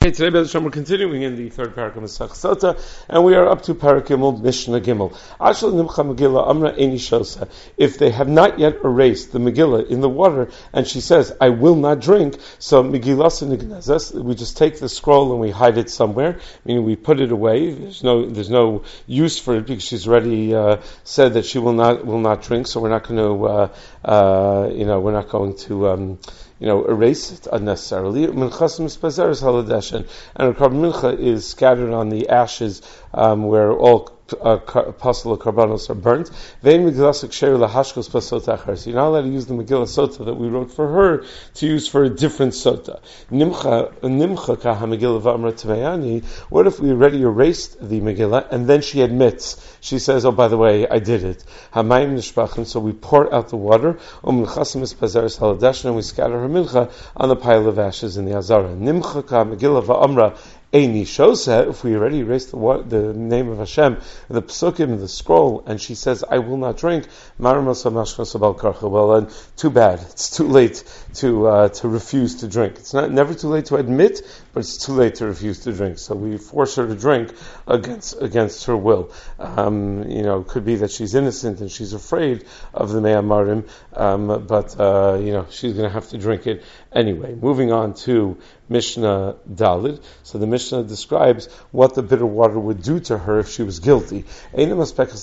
Okay, today, B'ez Hashem, we're continuing in the third parak of Masech Sota, and we are up to parak Gimel, Mishnah Gimel. Ashal Nimcha Megillah Amra Eini Shosa. If they have not yet erased the Megillah in the water, and she says, I will not drink, so Megillah Nignezes, we just take the scroll and we hide it somewhere, meaning we put it away. There's no use for it because she's already said that she will not drink, so we're not going to, erase it unnecessarily. Minchas mispazeres haladesh, and a carbon mincha is scattered on the ashes where all apostle karbanos are burnt. So you're not allowed to use the Megillah Sota that we wrote for her to use for a different Sota. What if we already erased the Megillah and then she admits, she says, oh, by the way, I did it. So we pour out the water, and we scatter her mincha on the pile of ashes in the Azara. Eini Shosa, if we already erased the name of Hashem, the Pesukim, the scroll, and she says, I will not drink, well, then too bad. It's too late to refuse to drink. It's never too late to admit, but it's too late to refuse to drink. So we force her to drink against her will. It could be that she's innocent and she's afraid of the Me'amarim, but she's going to have to drink it anyway. Moving on to Mishnah Dalid. So the Mishnah describes what the bitter water would do to her if she was guilty. She doesn't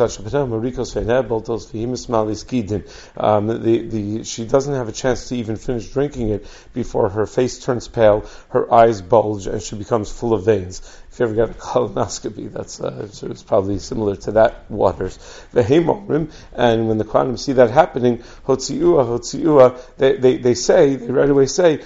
have a chance to even finish drinking it before her face turns pale, her eyes bulge, and she becomes full of veins. If you ever got a colonoscopy, it's probably similar to that waters. And when the Kohanim see that happening, they right away say,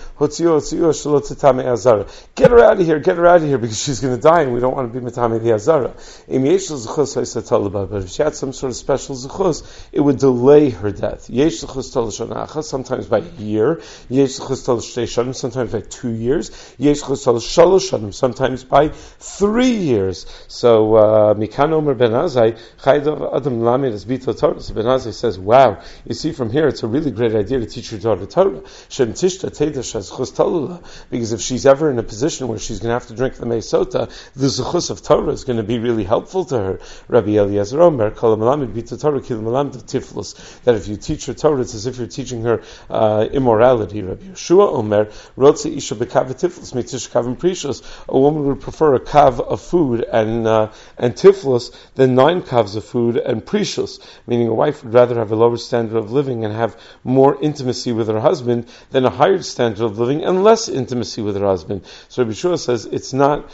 get her out of here, because she's going to die, and we don't want to be mitame the azara. But if she had some sort of special zuchus, it would delay her death. Sometimes by a year, sometimes by 2 years, sometimes by 3 years. So Mikan Omer Ben Azai Chaydav Adam Lamed as Bito Torah. So Ben Azai says, wow, you see from here it's a really great idea to teach your daughter Torah. Shem Tishta Teda Shazchus Talula, because if she's ever in a position where she's going to have to drink the Meisota, the Zuchus of Torah is going to be really helpful to her. Rabbi Eliezer Omer Kol Malamed Bito Torah Kil Malamed Tiflus, that if you teach her Torah, it's as if you're teaching her immorality. Rabbi Yeshua Omer Rotze Isha Bekav Tiflus Mitish Kavim Precious. A woman would prefer a kav of food and tiflus than 9 kavs of food and precious, meaning a wife would rather have a lower standard of living and have more intimacy with her husband than a higher standard of living and less intimacy with her husband. So Rabbi Shua says it's not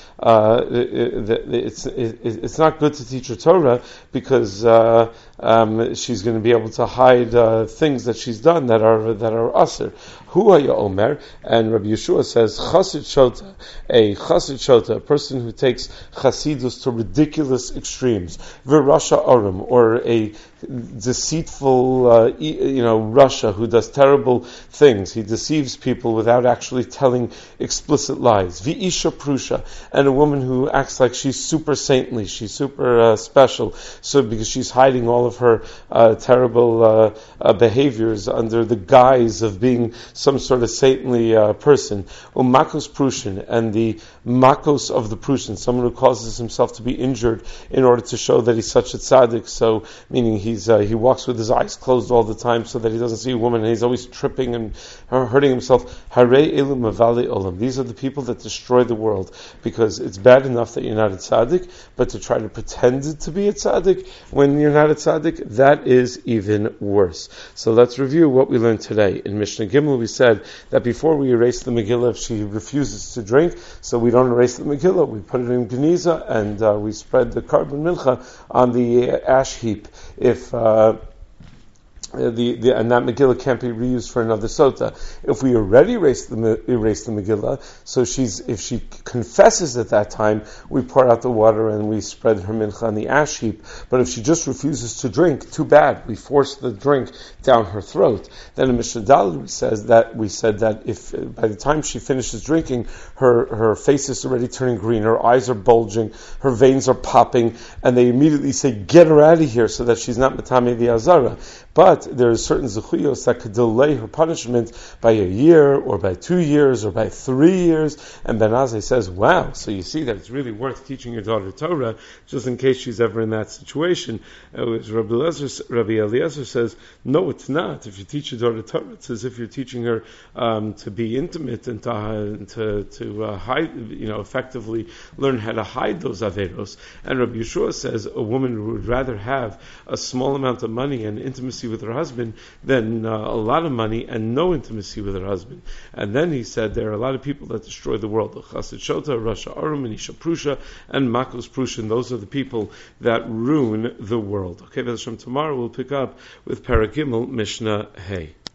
it's not good to teach her Torah because she's going to be able to hide things that she's done that are aser. Huaya Omer, and Rabbi Yeshua says Chasid Shota, a person who takes Chasidus to ridiculous extremes, Virasha Arum, or a deceitful Russia who does terrible things. He deceives people without actually telling explicit lies. V'isha Prusha, and a woman who acts like she's super saintly, she's super special, so because she's hiding all of her terrible behaviors under the guise of being some sort of saintly person. Makos Prushin, and the Makos of the Prushin, someone who causes himself to be injured in order to show that he's such a tzaddik, so meaning he walks with his eyes closed all the time so that he doesn't see a woman, and he's always tripping and hurting himself. Harei elu mavali olam. These are the people that destroy the world, because it's bad enough that you're not a tzaddik, but to try to pretend to be a tzaddik when you're not a tzaddik, that is even worse. So let's review what we learned today. In Mishnah Gimel we said that before we erase the Megillah, if she refuses to drink, so we don't erase the Megillah, we put it in Geniza, and we spread the carbon mincha on the ash heap. If and that Megillah can't be reused for another Sota. If we already erase the Megillah, so if she confesses at that time, we pour out the water and we spread her mincha on the ash heap. But if she just refuses to drink, too bad. We force the drink down her throat. Then in Mishnah Daled we said that if by the time she finishes drinking, her face is already turning green, her eyes are bulging, her veins are popping, and they immediately say, get her out of here, so that she's not matame the azara. But But there are certain zechuyos that could delay her punishment by a year, or by 2 years, or by 3 years. And Ben Azai says, wow, so you see that it's really worth teaching your daughter Torah, just in case she's ever in that situation. Rabbi Eliezer says, no, it's not. If you teach your daughter Torah, it's as if you're teaching her to be intimate and to hide, effectively learn how to hide those averos. And Rabbi Yeshua says a woman would rather have a small amount of money and intimacy with her husband than a lot of money and no intimacy with her husband. And then he said there are a lot of people that destroy the world. Chassid Shota, Rasha Arum, and Isha Prusha, and Makos Prusha. And those are the people that ruin the world. Okay, Tomorrow we'll pick up with Paragimel Mishnah Hey.